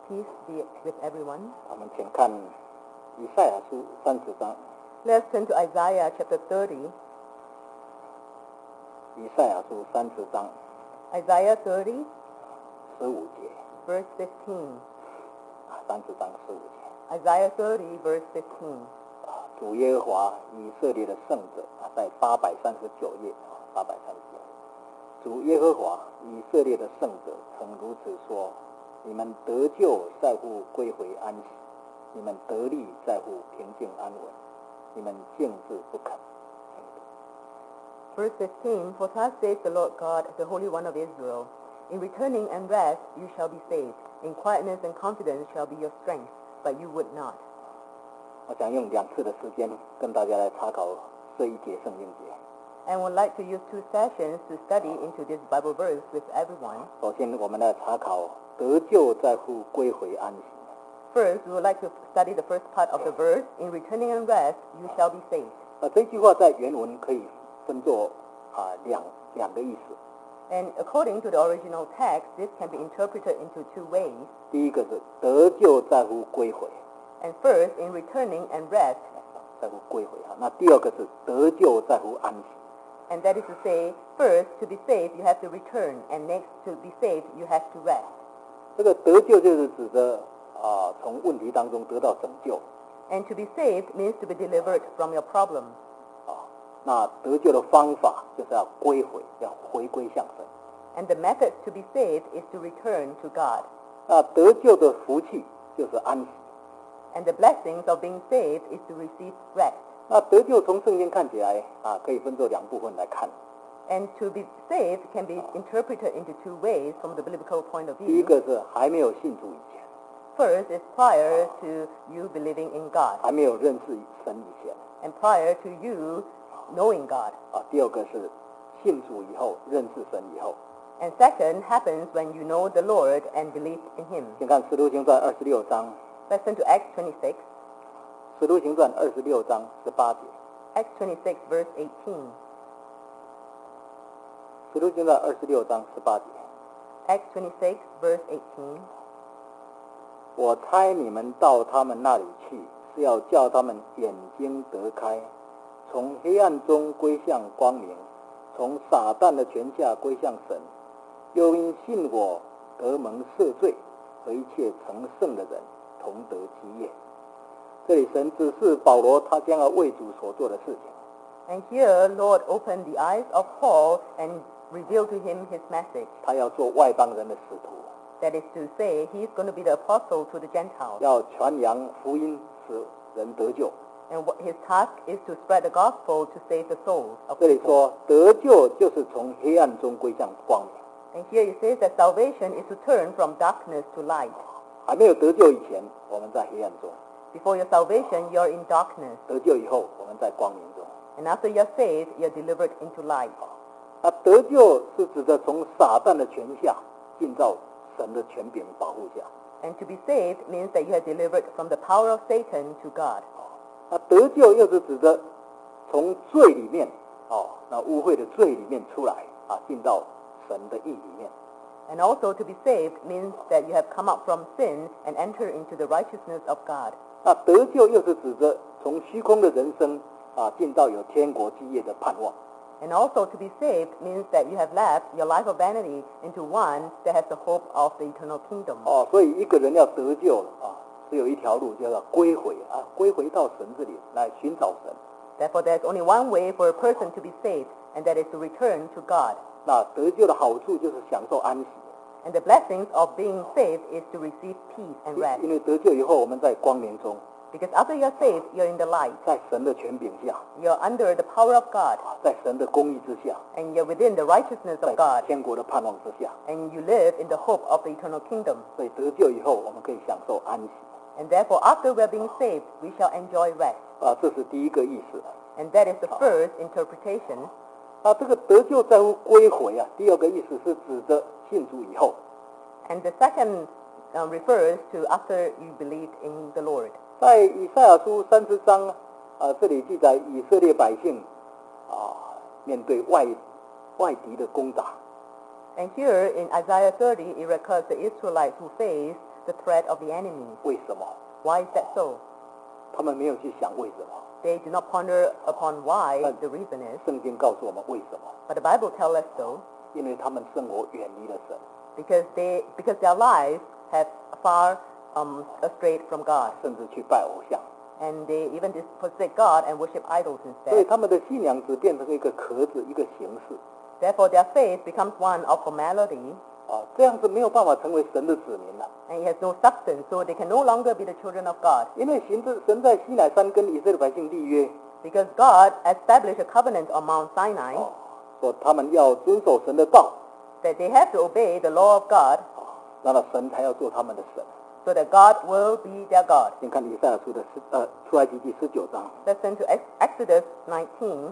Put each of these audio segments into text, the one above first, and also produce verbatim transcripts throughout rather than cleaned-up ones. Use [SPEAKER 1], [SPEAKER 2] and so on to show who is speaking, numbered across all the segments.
[SPEAKER 1] Peace be with everyone.
[SPEAKER 2] 我们请看以赛亚书三十章。
[SPEAKER 1] Let's turn to Isaiah chapter thirty.
[SPEAKER 2] 以赛亚书三十章
[SPEAKER 1] Isaiah thirty,
[SPEAKER 2] 十五节
[SPEAKER 1] verse fifteen.
[SPEAKER 2] 啊，三十章十五节。
[SPEAKER 1] Isaiah thirty, verse fifteen.
[SPEAKER 2] 啊，主耶和华以色列的圣者啊，在八百三十九页啊，八百三十九。主耶和华以色列的圣者曾如此说：你们得救在乎归回安息，你们得力在乎平静安稳，你们静止不肯。
[SPEAKER 1] Verse fifteen, For thus says the Lord God, the Holy One of Israel, In returning and rest you shall be saved. In quietness and confidence shall be your strength, but you would not.
[SPEAKER 2] 我想用两次的时间跟大家来查考这一节圣经节。
[SPEAKER 1] And would like to use two sessions to study into this Bible verse with everyone.
[SPEAKER 2] 首先，我们来查考得救在乎归回安息。
[SPEAKER 1] First, we would like to study the first part of the verse. In returning and rest you shall be saved.
[SPEAKER 2] 呃，这句话在原文可以分作啊两两个意思。
[SPEAKER 1] And according to the original text, this can be interpreted into two ways.
[SPEAKER 2] 第一个是得救在乎归回，
[SPEAKER 1] And first, in returning and rest,
[SPEAKER 2] 在乎归回啊。那第二个是得救在乎安息。
[SPEAKER 1] and that is to say, first, to be saved, you have to return, and next, to be saved, you have to rest.
[SPEAKER 2] 这个得救就是指的啊，从问题当中得到拯救
[SPEAKER 1] And to be saved means to be delivered from your problem.
[SPEAKER 2] 啊。那得救的方法就是要归回，要回归向神。
[SPEAKER 1] And the method to be saved is to return to God.
[SPEAKER 2] 那得救的福气就是安息。
[SPEAKER 1] And the blessings of being saved is to receive rest.
[SPEAKER 2] 那得救从圣经看起来啊，可以分作两部分来看。
[SPEAKER 1] And to be saved can be interpreted into two ways from the biblical point of
[SPEAKER 2] 第一
[SPEAKER 1] view.
[SPEAKER 2] 个是还没有信主以前，
[SPEAKER 1] First is prior to you believing in God,
[SPEAKER 2] 还没有认识神以前
[SPEAKER 1] and prior to you knowing God.
[SPEAKER 2] 啊。第二个是信主以后，认识神以后。
[SPEAKER 1] And second happens when you know the Lord and believe in Him.
[SPEAKER 2] 请看《使徒行传》二十六章，
[SPEAKER 1] Let's turn to Acts twenty-six.
[SPEAKER 2] 《使徒行传》二十六章十八节，
[SPEAKER 1] Acts twenty-six, verse eighteen.
[SPEAKER 2] 《使徒行传》二十六章十八节。
[SPEAKER 1] Acts twenty-six, verse eighteen.
[SPEAKER 2] 我差你们到他们那里去，是要叫他们眼睛得开，从黑暗中归向光明，从撒旦的权下归向神，又因信我得蒙赦罪，和一切成圣的人同得基业。这里神指示保罗他将要为主所做的事情。
[SPEAKER 1] And here, Lord opened the eyes of Paul and revealed to him his message.
[SPEAKER 2] 他要做外邦人的使徒，
[SPEAKER 1] That is to say, he's going to be the apostle to the Gentiles.
[SPEAKER 2] 要传扬福音，使人得救。
[SPEAKER 1] And what his task is to spread the gospel to save the souls of
[SPEAKER 2] 这里
[SPEAKER 1] people.
[SPEAKER 2] 说得救就是从黑暗中归向光明。
[SPEAKER 1] And here it says that salvation is to turn from darkness to light.
[SPEAKER 2] 还没有得救以前，我们在黑暗中；
[SPEAKER 1] Before your salvation, you're in darkness.
[SPEAKER 2] 得救以后，我们在光明中。
[SPEAKER 1] And after you're saved, you're delivered into light.
[SPEAKER 2] 那得救是指的从撒旦的权下进到神的权柄保护下。
[SPEAKER 1] And to be saved means that you are delivered from the power of Satan to God.
[SPEAKER 2] 那得救又是指的从罪里面，哦，那污秽的罪里面出来啊，进到神的义里面。
[SPEAKER 1] And also to be saved means that you have come out from sin and enter into the righteousness of God.
[SPEAKER 2] 那得救又是指着从虚空的人生啊，进到有天国基业的盼望。
[SPEAKER 1] And also to be saved means that you have left your life of vanity into one that has the hope of the eternal kingdom.
[SPEAKER 2] 哦，所以一个人要得救了啊，只有一条路，叫做归回啊，归回到神这里来寻找神。
[SPEAKER 1] Therefore, there's only one way for a person to be saved, and that is to return to God.
[SPEAKER 2] 那得救的好处就是享受安息，
[SPEAKER 1] And the blessings of being saved is to receive peace and
[SPEAKER 2] 因
[SPEAKER 1] rest.
[SPEAKER 2] 因为得救以后，我们在光明中，
[SPEAKER 1] Because after you're saved, you're in the light.
[SPEAKER 2] 在神的权柄下，
[SPEAKER 1] You're under the power of God,
[SPEAKER 2] 在神的公义之下，
[SPEAKER 1] and you're within the righteousness
[SPEAKER 2] 在
[SPEAKER 1] of God,
[SPEAKER 2] 天国的盼望之下。
[SPEAKER 1] and you live in the hope of the eternal kingdom.
[SPEAKER 2] 所以得救以后，我们可以享受安息
[SPEAKER 1] And therefore, after we're being saved, we shall enjoy rest.
[SPEAKER 2] 啊，这是第一个意思。
[SPEAKER 1] And that is the first interpretation.
[SPEAKER 2] 啊，这个得救在乎归回啊，第二个意思是指着信主以后。
[SPEAKER 1] And the second um, refers to after you believed in the Lord.
[SPEAKER 2] 在以赛亚书三十章啊，这里记载以色列百姓啊，面对外外敌的攻打，
[SPEAKER 1] And here in Isaiah thirty, it records the Israelites who faced the threat of the enemy.
[SPEAKER 2] 为什么？
[SPEAKER 1] Why is that so?
[SPEAKER 2] 他们没有去想为什么。
[SPEAKER 1] They do not ponder upon why
[SPEAKER 2] But-
[SPEAKER 1] the reason is,
[SPEAKER 2] 圣经告诉我们为什么？
[SPEAKER 1] but the Bible tells us so
[SPEAKER 2] 因为他们生活远离了神，
[SPEAKER 1] because they because their lives have far um, strayed from God,
[SPEAKER 2] 甚至去拜偶像，
[SPEAKER 1] and they even dis- forsake God and worship idols
[SPEAKER 2] 所以
[SPEAKER 1] instead.
[SPEAKER 2] 他们的信仰只变成一个壳子，一个形式
[SPEAKER 1] Therefore, their faith becomes one of formality,
[SPEAKER 2] 啊，这样子没有办法成为神的子民了。
[SPEAKER 1] and it has no substance, so they can no longer be the children of God.
[SPEAKER 2] 因为神在神在西乃山跟以色列百姓立约，
[SPEAKER 1] Because God established a covenant on Mount Sinai
[SPEAKER 2] 哦，说他们要遵守神的道，
[SPEAKER 1] that they have to obey the law of God
[SPEAKER 2] 那么神才要做他们的神。
[SPEAKER 1] so that God will be their God.
[SPEAKER 2] 先看以赛亚书的十呃出埃及记十九章
[SPEAKER 1] Let's turn to Ex- Exodus nineteen,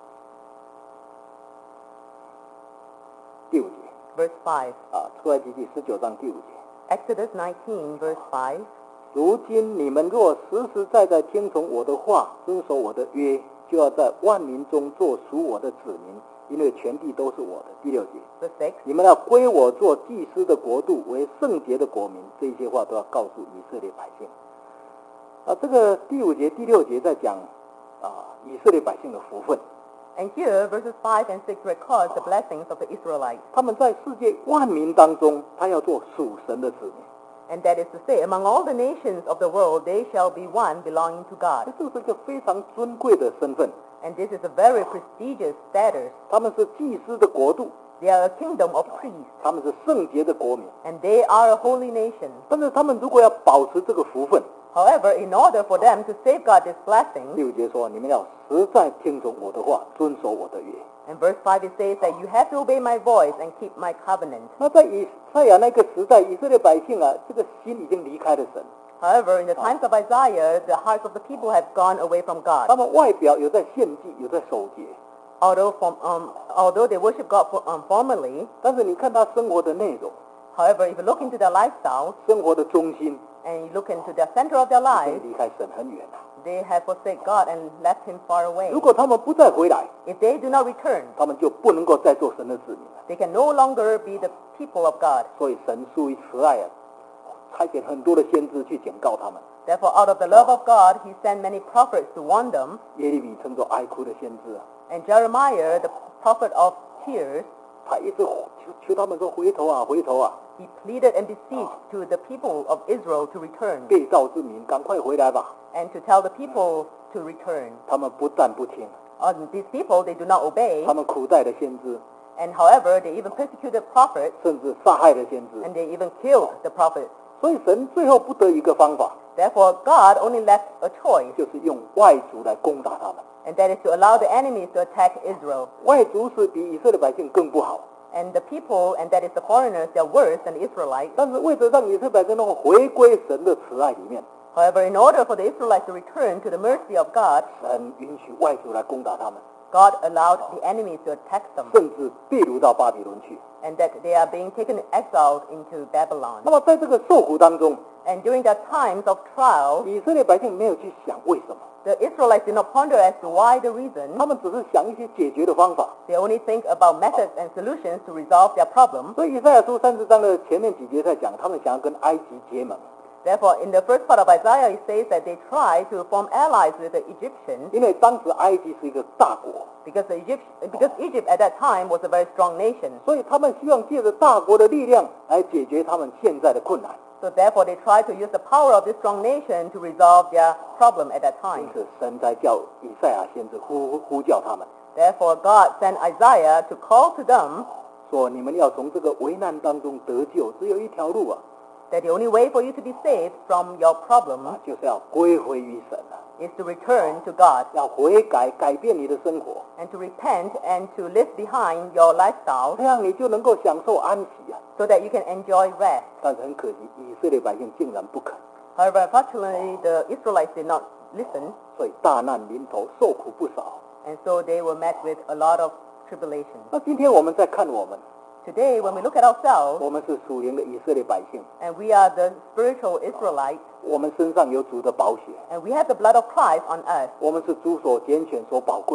[SPEAKER 2] 第五节
[SPEAKER 1] verse five.
[SPEAKER 2] 啊，出埃及记十九章第五节。
[SPEAKER 1] Exodus nineteen, verse five.
[SPEAKER 2] 如今你们若实实在在听从我的话，遵守我的约，就要在万民中做属我的子民，因为全地都是我的。第六节，
[SPEAKER 1] Verse six.
[SPEAKER 2] 你们要归我做祭司的国度，为圣洁的国民。这些话都要告诉以色列百姓。啊，这个第五节、第六节在讲啊以色列百姓的福分。
[SPEAKER 1] And here, verses five and six records the blessings of the Israelites.
[SPEAKER 2] 他们在世界万民当中，他要做属神的子民。
[SPEAKER 1] And that is to say, among all the nations of the world, they shall be one belonging to God.
[SPEAKER 2] 这是一个非常尊贵的身份。
[SPEAKER 1] And this is a very prestigious status.
[SPEAKER 2] 他们是祭司的国度，
[SPEAKER 1] They are a kingdom of priests,
[SPEAKER 2] 他们是圣洁的国民。
[SPEAKER 1] and they are a holy nation.
[SPEAKER 2] 但是他们如果要保持这个福分，
[SPEAKER 1] However, in order for them to safeguard this blessing,
[SPEAKER 2] 第五节说：“你们要实在听从我的话，遵守我的约。
[SPEAKER 1] in verse five it says that you have to obey my voice and keep my covenant. ”
[SPEAKER 2] 那在以赛亚那个时代，以色列百姓啊，这个心已经离开了神。
[SPEAKER 1] However, in the times of Isaiah, the hearts of the people have gone away from
[SPEAKER 2] 他
[SPEAKER 1] God.
[SPEAKER 2] 们外表有在献祭，有在守节，
[SPEAKER 1] Although, from, um, although they worship God for, um, formally,
[SPEAKER 2] 但是你看他生活的内容，
[SPEAKER 1] however, if you look into their lifestyle
[SPEAKER 2] 生活的中心
[SPEAKER 1] and you look into the center of their
[SPEAKER 2] 已
[SPEAKER 1] lives,
[SPEAKER 2] 经离开神很远了。
[SPEAKER 1] they have forsake God and left him far away.
[SPEAKER 2] 如果他们不再回来，
[SPEAKER 1] If they do not return,
[SPEAKER 2] 他们就不能够再做神的子民了。
[SPEAKER 1] they can no longer be the people of God.
[SPEAKER 2] 所以神出于慈爱啊，差遣很多的先知去警告他们。
[SPEAKER 1] Therefore, out of the love of God, he sent many prophets to warn them.
[SPEAKER 2] 耶利米称作哀哭的先知啊，
[SPEAKER 1] And Jeremiah, the prophet of tears,
[SPEAKER 2] 他一直求求他们说回头啊，回头啊，
[SPEAKER 1] he pleaded and beseeched to the people of Israel to return
[SPEAKER 2] 被造之民赶快回来吧。
[SPEAKER 1] and to tell the people to return.
[SPEAKER 2] 他们不但不听，
[SPEAKER 1] And these people, they do not obey.
[SPEAKER 2] 他们苦待了先知，
[SPEAKER 1] And however, they even persecuted prophets
[SPEAKER 2] 甚至杀害了先知。
[SPEAKER 1] and they even killed the prophets.
[SPEAKER 2] 所以神最后不得一个方法，
[SPEAKER 1] Therefore, God only left a choice,
[SPEAKER 2] 就是用外族来攻打他们。
[SPEAKER 1] and that is to allow the enemies to attack Israel.
[SPEAKER 2] 外族是比以色列百姓更不好，
[SPEAKER 1] And the people, and that is the foreigners, they are worse than the Israelites.
[SPEAKER 2] 但是为了让以色列百姓能够回归神的慈爱里面，
[SPEAKER 1] However, in order for the Israelites to return to the mercy of God,
[SPEAKER 2] 神允许外族来攻打他们，
[SPEAKER 1] God allowed the enemies to attack them,
[SPEAKER 2] 甚至被掳到巴比伦去。
[SPEAKER 1] and that they are being taken exiled into
[SPEAKER 2] 那
[SPEAKER 1] Babylon.
[SPEAKER 2] 么在这个受苦当中，
[SPEAKER 1] And during their times of trial,
[SPEAKER 2] 以色列百姓没有去想为什么，
[SPEAKER 1] the Israelites did not ponder as to why the reason.
[SPEAKER 2] 他们只是想一些解决的方法。
[SPEAKER 1] They only think about methods and solutions to resolve their problems.
[SPEAKER 2] 所以以赛亚书三十章的前面几节在讲，他们想要跟埃及结盟，
[SPEAKER 1] Therefore, in the first part of Isaiah, it says that they try to form allies with the Egyptians
[SPEAKER 2] 因为当时埃及是一个大国，
[SPEAKER 1] because, the Egypt, because Egypt at that time was a very strong nation.
[SPEAKER 2] 所以他们希望借着大国的力量来解决他们现在的困难。
[SPEAKER 1] So therefore, they try to use the power of this strong nation to resolve their problem at that
[SPEAKER 2] 因
[SPEAKER 1] time.
[SPEAKER 2] 此，神才叫以赛亚先知呼呼叫他们，
[SPEAKER 1] Therefore, God sent Isaiah to call to them
[SPEAKER 2] 说：“你们要从这个危难当中得救，只有一条路啊，
[SPEAKER 1] that the only way for you to be saved from your problem
[SPEAKER 2] 啊，就是要归回于神啊，
[SPEAKER 1] is to return to God
[SPEAKER 2] 要悔改，改变你的生活，
[SPEAKER 1] and to repent and to leave behind your lifestyle
[SPEAKER 2] 这样你就能够享受安息啊。
[SPEAKER 1] so that you can enjoy rest.
[SPEAKER 2] 但是很可惜，以色列百姓竟然不肯，
[SPEAKER 1] However, unfortunately, the Israelites did not listen,
[SPEAKER 2] 所以大难临头，受苦不少。
[SPEAKER 1] and so they were met with a lot of tribulation.
[SPEAKER 2] 那今天我们再看我们，
[SPEAKER 1] Today, when we look at ourselves,
[SPEAKER 2] 我们是属灵的以色列百姓，
[SPEAKER 1] and we are the spiritual Israelites,
[SPEAKER 2] 我们身上有主的宝血，
[SPEAKER 1] and we have the blood of Christ on us,
[SPEAKER 2] 我们是主所拣选所宝贵的。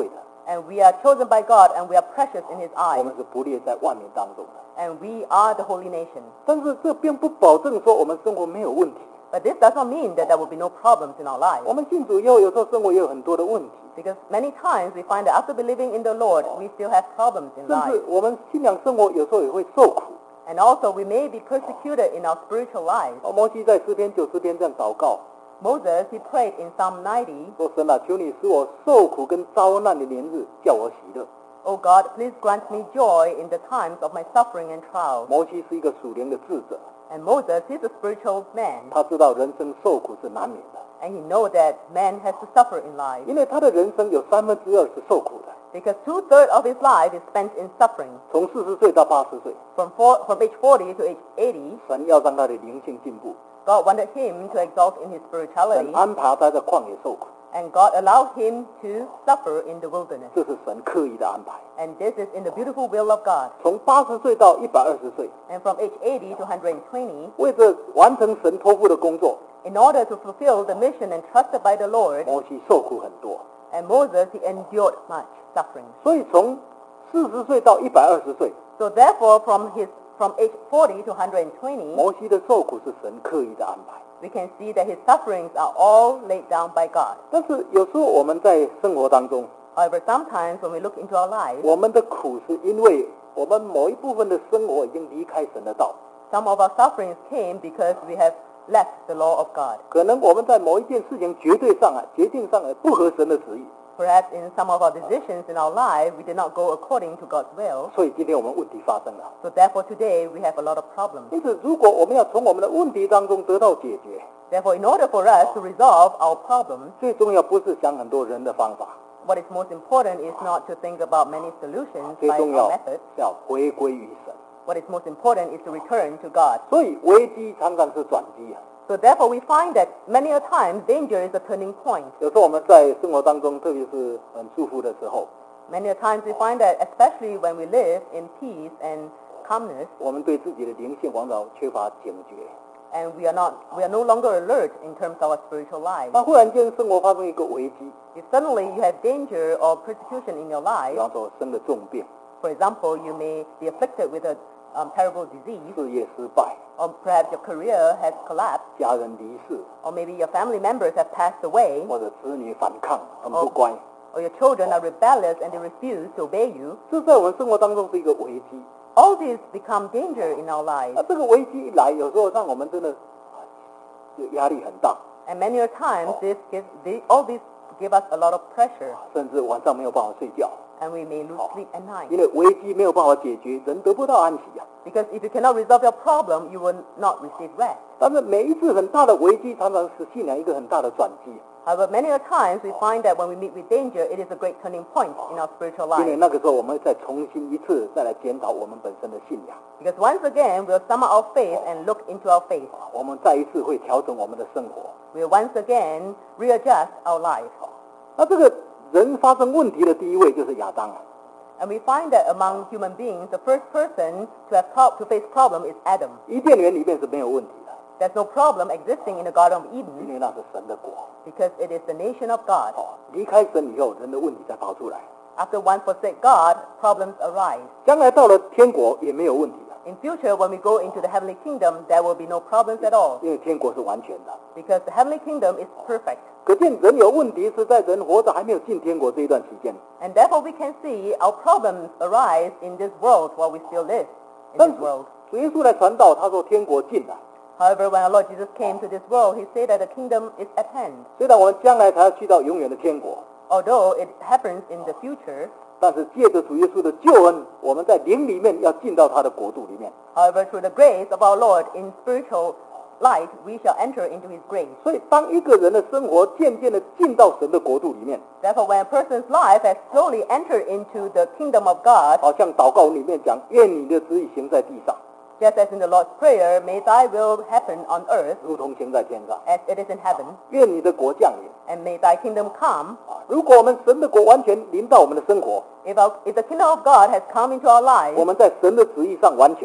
[SPEAKER 1] And we are chosen by God, and we are precious in His
[SPEAKER 2] 我
[SPEAKER 1] eyes.
[SPEAKER 2] 们是不列在万民当中的。
[SPEAKER 1] And we are the holy nation.
[SPEAKER 2] 但是这并不保证说我们生活没有问题。
[SPEAKER 1] But this does not mean that there will be no problems in our lives.
[SPEAKER 2] 我们信主以后，有时候生活也有很多的问题，
[SPEAKER 1] Because many times we find that after believing in the Lord, we still have problems in
[SPEAKER 2] 甚至
[SPEAKER 1] life.
[SPEAKER 2] 我们信仰生活有时候也会受苦。
[SPEAKER 1] And also we may be persecuted in our spiritual lives.
[SPEAKER 2] 哦，摩西在诗篇九十篇这样祷告，
[SPEAKER 1] Moses, he prayed in Psalm ninety,
[SPEAKER 2] 说神啊，求你使我受苦跟遭难的年日，叫我喜乐。
[SPEAKER 1] O God, please grant me joy in the times of my suffering and trials.
[SPEAKER 2] 摩西是一个属灵的智者，
[SPEAKER 1] And Moses, he's a spiritual man.
[SPEAKER 2] 他知道人生受苦是难免的，
[SPEAKER 1] And he knows that man has to suffer in life.
[SPEAKER 2] 因为他的人生有三分之二是受苦的，
[SPEAKER 1] Because two-thirds of his life is spent in suffering.
[SPEAKER 2] 从四十岁到八十岁，
[SPEAKER 1] From, four, from age forty to age eighty,
[SPEAKER 2] 神要让他的灵性进步，
[SPEAKER 1] God wanted him to exalt in his
[SPEAKER 2] 神
[SPEAKER 1] spirituality.
[SPEAKER 2] 安排他在旷野受苦，
[SPEAKER 1] And God allowed him to suffer in the wilderness.
[SPEAKER 2] 这是神刻意的安排。
[SPEAKER 1] And this is in the beautiful will of God.
[SPEAKER 2] 从八十岁到一百二十岁，
[SPEAKER 1] And from age eighty to one hundred twenty,
[SPEAKER 2] 为着完成神托付的工作，
[SPEAKER 1] in order to fulfill the mission entrusted by the Lord,
[SPEAKER 2] 摩西受苦很多。
[SPEAKER 1] and Moses, he endured much suffering.
[SPEAKER 2] 所以从四十岁到一百二十岁，
[SPEAKER 1] So therefore, from his from age forty to one hundred twenty,
[SPEAKER 2] 摩西的受苦是神刻意的安排。
[SPEAKER 1] we can see that his sufferings are all laid down by God.
[SPEAKER 2] 但是有时候我们在生活当中，
[SPEAKER 1] However, sometimes when we look into our lives,
[SPEAKER 2] 我们的苦是因为我们某一部分的生活已经离开神的道，
[SPEAKER 1] some of our sufferings came because we have left the law of God.
[SPEAKER 2] 可能我们在某一件事情绝对上啊、决定上啊不合神的旨意，
[SPEAKER 1] Perhaps in some of our decisions in our life, we did not go according to God's will.
[SPEAKER 2] 所以今天我们问题发生了。
[SPEAKER 1] So therefore, today we have a lot of problems.
[SPEAKER 2] 因此，如果我们要从我们的问题当中得到解决，
[SPEAKER 1] Therefore, in order for us to resolve our problems,
[SPEAKER 2] 最重要不是想很多人的方法，
[SPEAKER 1] what is most important is not to think about many solutions
[SPEAKER 2] 最
[SPEAKER 1] by
[SPEAKER 2] 重
[SPEAKER 1] our
[SPEAKER 2] 要
[SPEAKER 1] methods.
[SPEAKER 2] 是要回归于神。
[SPEAKER 1] What is most important is to return to God.
[SPEAKER 2] 所以危机常常是转机啊。
[SPEAKER 1] So therefore, we find that many a times danger is a turning point.
[SPEAKER 2] 有时候我们在生活当中，特别是很舒服的时候，
[SPEAKER 1] Many a times we find that, especially when we live in peace and calmness,
[SPEAKER 2] 我们对自己的灵性往往缺乏警觉。
[SPEAKER 1] and we are not, we are no longer alert in terms of our spiritual lives.
[SPEAKER 2] 那忽然间生活发生一个危机，
[SPEAKER 1] If suddenly you have danger or persecution in your
[SPEAKER 2] 比
[SPEAKER 1] life,
[SPEAKER 2] 方说生了重病、
[SPEAKER 1] for example, you may be afflicted with a um, terrible disease,
[SPEAKER 2] 事业失败、
[SPEAKER 1] or perhaps your career has collapsed,
[SPEAKER 2] 家人离世，
[SPEAKER 1] or maybe your family members have passed away,
[SPEAKER 2] 或者子女反抗很不乖，
[SPEAKER 1] or your children are rebellious and they refuse to obey you,
[SPEAKER 2] 这在我们生活当中是一个危机。
[SPEAKER 1] all these become danger in our lives.
[SPEAKER 2] 那这个危机一来，有时候让我们真的有压力很大，
[SPEAKER 1] And many a times, this gives, the, all these give us a lot of pressure,
[SPEAKER 2] 甚至晚上没有办法睡觉，
[SPEAKER 1] and we may lose sleep at night.
[SPEAKER 2] 因为危机没有办法解决，人得不到安息啊。
[SPEAKER 1] Because if you cannot resolve your problem, you will not receive rest.
[SPEAKER 2] 但是每一次很大的危机，常常是信仰一个很大的转机，
[SPEAKER 1] However, many a times we find that when we meet with danger, it is a great turning point in our spiritual
[SPEAKER 2] 因为
[SPEAKER 1] life.
[SPEAKER 2] 那个时候我们会再重新一次再来检讨我们本身的信仰，
[SPEAKER 1] Because once again, we'll sum up our faith and look into our faith.
[SPEAKER 2] 我们再一次会调整我们的生活。
[SPEAKER 1] We'll once again readjust our life.
[SPEAKER 2] 那这个人发生问题的第一位就是亚当啊，
[SPEAKER 1] And we find that among human beings, the first person to have pro- to face problem is Adam.
[SPEAKER 2] 伊甸园里面是没有问题的，
[SPEAKER 1] There's no problem existing in the Garden of
[SPEAKER 2] 因
[SPEAKER 1] Eden
[SPEAKER 2] 为那是神的国。
[SPEAKER 1] because it is the nation of God.
[SPEAKER 2] 哦，离开神以后，人的问题才跑出来。
[SPEAKER 1] After one forsake God, problems arise.
[SPEAKER 2] 将来到了天国也没有问题的，
[SPEAKER 1] In future, when we go into the heavenly kingdom, there will be no problems at all
[SPEAKER 2] 因为天国是完全的。
[SPEAKER 1] because the heavenly kingdom is perfect.
[SPEAKER 2] 可见人有问题是在人活着还没有进天国这一段时间。
[SPEAKER 1] And therefore, we can see our problems arise in this world while we still live in
[SPEAKER 2] 但
[SPEAKER 1] this
[SPEAKER 2] 是
[SPEAKER 1] world.
[SPEAKER 2] 主耶稣来传道，他说天国近了。
[SPEAKER 1] However, when our Lord Jesus came to this world, he said that the kingdom is at hand.
[SPEAKER 2] 虽然我们将来才要去到永远的天国，
[SPEAKER 1] Although it happens in the future,
[SPEAKER 2] 但是借着主耶稣的救恩，我们在灵里面要进到他的国度里面。
[SPEAKER 1] however, through the grace of our Lord in spiritual light, we shall enter into his grace.
[SPEAKER 2] 所以，当一个人的生活渐渐的进到神的国度里面，
[SPEAKER 1] Therefore, when a person's life has slowly entered into the kingdom of God,
[SPEAKER 2] 好像祷告里面讲：“愿你的旨意行在地上，
[SPEAKER 1] just as in the Lord's Prayer, may thy will happen on earth
[SPEAKER 2] 如同行在天上。
[SPEAKER 1] as it is in heaven,
[SPEAKER 2] 愿你的国降临。”
[SPEAKER 1] and may thy kingdom come.
[SPEAKER 2] 啊，如果我们神的国完全临到我们的生活，
[SPEAKER 1] If, our, if the kingdom of God has come into our
[SPEAKER 2] 我
[SPEAKER 1] lives,
[SPEAKER 2] 们在神的旨意上完全，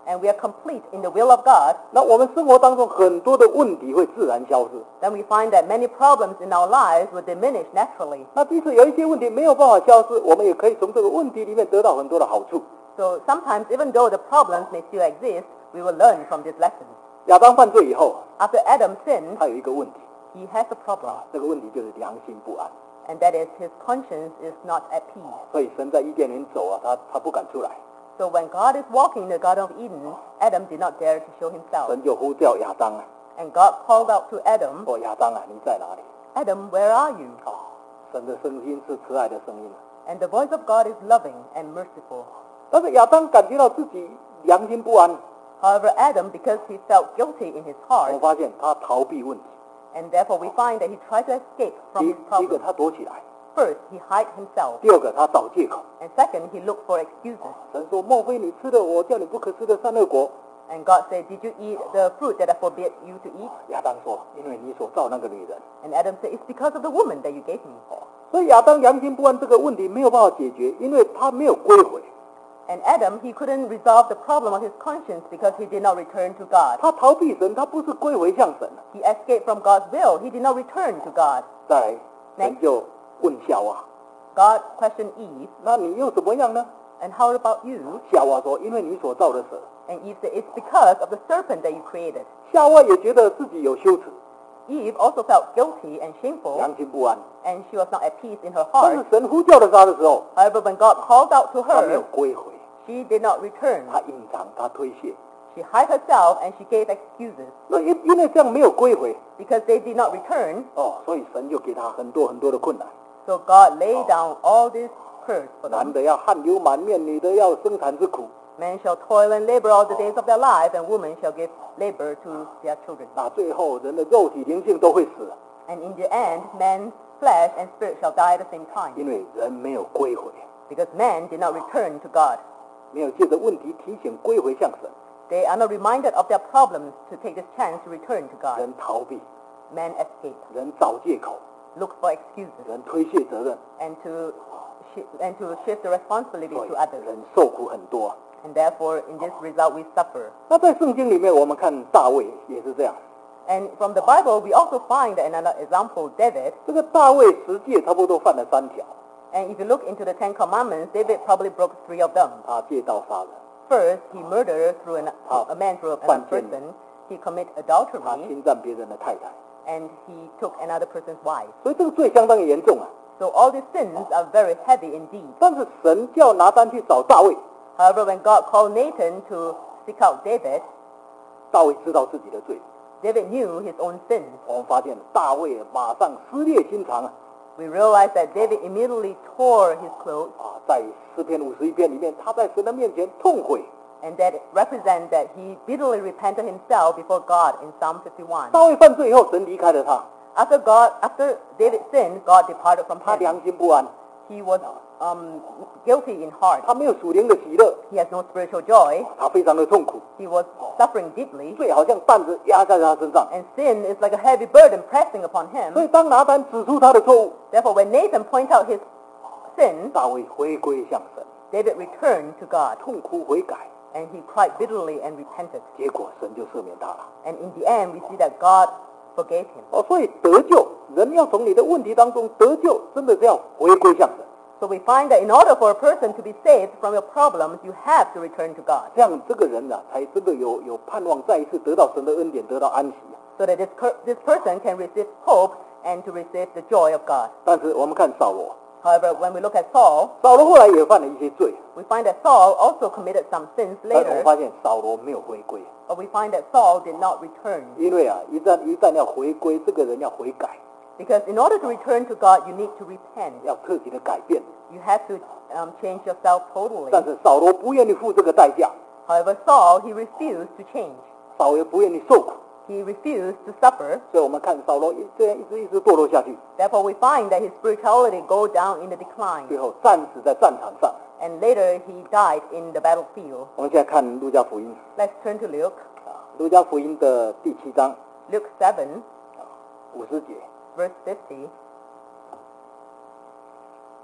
[SPEAKER 1] and we are complete in the will of God,
[SPEAKER 2] 那我们生活当中很多的问题会自然消失。
[SPEAKER 1] then we find that many problems in our lives will diminish naturally.
[SPEAKER 2] 那即使有一些问题没有办法消失，我们也可以从这个问题里面得到很多的好处。
[SPEAKER 1] So sometimes, even though the problems may still exist, we will learn from these lessons.
[SPEAKER 2] 亚当犯罪以后，
[SPEAKER 1] After Adam sinned,
[SPEAKER 2] 他有一个问题，
[SPEAKER 1] he has a problem,
[SPEAKER 2] 这个问题就是良心不安。
[SPEAKER 1] and that is his conscience is not at peace.
[SPEAKER 2] 所以神在伊甸园走啊，他他不敢出来，
[SPEAKER 1] So when God is walking in the Garden of Eden, Adam did not dare to show himself.
[SPEAKER 2] 神就呼叫亚当啊，
[SPEAKER 1] And God called out to Adam,
[SPEAKER 2] 哦，亚当啊，你在哪里？
[SPEAKER 1] Adam, where are you?
[SPEAKER 2] 啊，神的声音是慈爱的声音啊。
[SPEAKER 1] And the voice of God is loving and merciful.
[SPEAKER 2] 但是亚当感觉到自己良心不安，
[SPEAKER 1] However, Adam, because he felt guilty in his
[SPEAKER 2] 我
[SPEAKER 1] heart,
[SPEAKER 2] 发现他逃避问题。
[SPEAKER 1] and therefore we find that he tried to escape from
[SPEAKER 2] 第
[SPEAKER 1] his
[SPEAKER 2] 第一个
[SPEAKER 1] problem.
[SPEAKER 2] 他躲起来，
[SPEAKER 1] First, he hid himself.
[SPEAKER 2] 第二个他找借口。
[SPEAKER 1] And second, he looked for excuses.
[SPEAKER 2] 神说：莫非你吃了我叫你不可吃的善恶果？
[SPEAKER 1] And God said, did you eat the fruit that I forbid you to eat?
[SPEAKER 2] 亚当说：因为你所造那个女人。
[SPEAKER 1] And Adam said, it's because of the woman that you gave me.
[SPEAKER 2] 所以亚当良心不安这个问题没有办法解决，因为他没有归回，
[SPEAKER 1] And Adam, he couldn't resolve the problem of his conscience because he did not return to God.
[SPEAKER 2] 他逃避神，他不是归回向神。
[SPEAKER 1] He escaped from God's will. He did not return to God.
[SPEAKER 2] 再来，神就问夏娃：
[SPEAKER 1] God questioned Eve,
[SPEAKER 2] 那你又怎么样呢？
[SPEAKER 1] and how about you?
[SPEAKER 2] 夏娃说：因为你所造的蛇。
[SPEAKER 1] And Eve said, it's because of the serpent that you created.
[SPEAKER 2] 夏娃也觉得自己有羞耻，
[SPEAKER 1] Eve also felt guilty and shameful,
[SPEAKER 2] 良心不安。
[SPEAKER 1] and she was not at peace in her
[SPEAKER 2] 但是
[SPEAKER 1] heart.
[SPEAKER 2] 神呼叫了他的时候，
[SPEAKER 1] However, when God called out to
[SPEAKER 2] 他没有
[SPEAKER 1] her,
[SPEAKER 2] 归回，
[SPEAKER 1] she did not return.
[SPEAKER 2] 他隐藏，他推卸。
[SPEAKER 1] She hid herself and she gave excuses.
[SPEAKER 2] 那因因为这样没有归回，
[SPEAKER 1] Because they did not return,
[SPEAKER 2] 哦，所以神就给他很多很多的困难。
[SPEAKER 1] so God laid down all this curse for
[SPEAKER 2] 男
[SPEAKER 1] them.
[SPEAKER 2] 的要汗流满面，女的要生产之苦。
[SPEAKER 1] Men shall toil and labor all the days of their life, and women shall give labor to their children.
[SPEAKER 2] 那最后人的肉体灵性都会死，
[SPEAKER 1] And in the end, man's flesh and spirit shall die at the same time,
[SPEAKER 2] 因为人没有归回，
[SPEAKER 1] because man did not return to God.
[SPEAKER 2] 没有借着问题提醒归回向神，
[SPEAKER 1] They are not reminded of their problems to take this chance to return to God.
[SPEAKER 2] 人逃避，
[SPEAKER 1] Men escape,
[SPEAKER 2] 人找借口，
[SPEAKER 1] look for excuses,
[SPEAKER 2] 人推卸责任，
[SPEAKER 1] and to shi- and to shift the responsibility
[SPEAKER 2] 所以
[SPEAKER 1] to others.
[SPEAKER 2] 人受苦很多。
[SPEAKER 1] And therefore, in this result, we suffer.
[SPEAKER 2] 那在圣经里面，我们看大卫也是这样。
[SPEAKER 1] And from the Bible, we also find another example, David.
[SPEAKER 2] 这个大卫十诫差不多犯了三条，
[SPEAKER 1] And if you look into the Ten Commandments, David probably broke three of them.
[SPEAKER 2] 他借刀杀人，
[SPEAKER 1] First, he murdered through an,
[SPEAKER 2] Ah,
[SPEAKER 1] a man through another
[SPEAKER 2] 犯奸。
[SPEAKER 1] person. He committed
[SPEAKER 2] 他
[SPEAKER 1] adultery,
[SPEAKER 2] 侵占别人的太太，
[SPEAKER 1] and he took another person's wife.
[SPEAKER 2] 所以这个罪相当严重啊。
[SPEAKER 1] So all these sins are very heavy indeed.
[SPEAKER 2] 但是神叫拿单去找大卫，
[SPEAKER 1] However, when God called Nathan to seek out David,
[SPEAKER 2] 大卫知道自己的罪。
[SPEAKER 1] David knew his own sins.
[SPEAKER 2] 我们发现大卫马上撕裂心肠啊！
[SPEAKER 1] We realize that David immediately tore his clothes,
[SPEAKER 2] 啊，在诗篇五十一篇里面，他在神的面前痛悔。
[SPEAKER 1] and that represents that he bitterly repented himself before God in Psalm fifty-one.
[SPEAKER 2] 大卫犯罪以后，神离开了他，
[SPEAKER 1] After God, after David sinned, God departed from
[SPEAKER 2] 他
[SPEAKER 1] him.
[SPEAKER 2] 良心不安，
[SPEAKER 1] He was um, guilty in heart.
[SPEAKER 2] 他没有属灵的喜乐，
[SPEAKER 1] He has no spiritual joy.
[SPEAKER 2] 他非常的痛苦，
[SPEAKER 1] He was suffering deeply,
[SPEAKER 2] 罪好像担子压在他身上。
[SPEAKER 1] and sin is like a heavy burden pressing upon
[SPEAKER 2] 所
[SPEAKER 1] him.
[SPEAKER 2] 以当拿单指出他的错误，
[SPEAKER 1] Therefore, when Nathan pointed out his sin,
[SPEAKER 2] 大卫回归向神，
[SPEAKER 1] David returned to God,
[SPEAKER 2] 痛哭悔改，
[SPEAKER 1] and he cried bitterly and repented.
[SPEAKER 2] 结果神就赦免他了。
[SPEAKER 1] And in the end, we see that God forgave him.
[SPEAKER 2] 哦，所以得救，人要从你的问题当中得救，真的是要回归向神。
[SPEAKER 1] So we find that in order for a person to be saved from your problems, you have to return to God,
[SPEAKER 2] 这样这个人呢、才真的有有盼望，再一次得到神的恩典，得到安息。
[SPEAKER 1] so that this, cur- this person can receive hope and to receive the joy of God.
[SPEAKER 2] 但是我们看扫罗，
[SPEAKER 1] However, when we look at Saul,
[SPEAKER 2] 扫罗后来也犯了一些罪，
[SPEAKER 1] we find that Saul also committed some sins
[SPEAKER 2] 但是我
[SPEAKER 1] later,
[SPEAKER 2] 发现扫罗没有回归，
[SPEAKER 1] but we find that Saul did not return.
[SPEAKER 2] 因为啊，一旦一旦要回归，这个人要悔改，
[SPEAKER 1] Because in order to return to God, you need to repent.
[SPEAKER 2] 要彻底的改变。
[SPEAKER 1] You have to um, change yourself totally.
[SPEAKER 2] 但是扫罗不愿意付这个代价，
[SPEAKER 1] However, Saul, he refused to change.
[SPEAKER 2] 扫罗不愿意受苦，
[SPEAKER 1] He refused to suffer.
[SPEAKER 2] 所以我们看扫罗一这样一直一直堕落下去，
[SPEAKER 1] Therefore, we find that his spirituality go down in the decline.
[SPEAKER 2] 最后战死在战场上。
[SPEAKER 1] And later, he died in the battlefield.
[SPEAKER 2] 我们现在看路加福音
[SPEAKER 1] Let's turn to Luke.
[SPEAKER 2] 啊，路加福音的第七章
[SPEAKER 1] Luke seven,
[SPEAKER 2] 五十节。
[SPEAKER 1] verse fifty.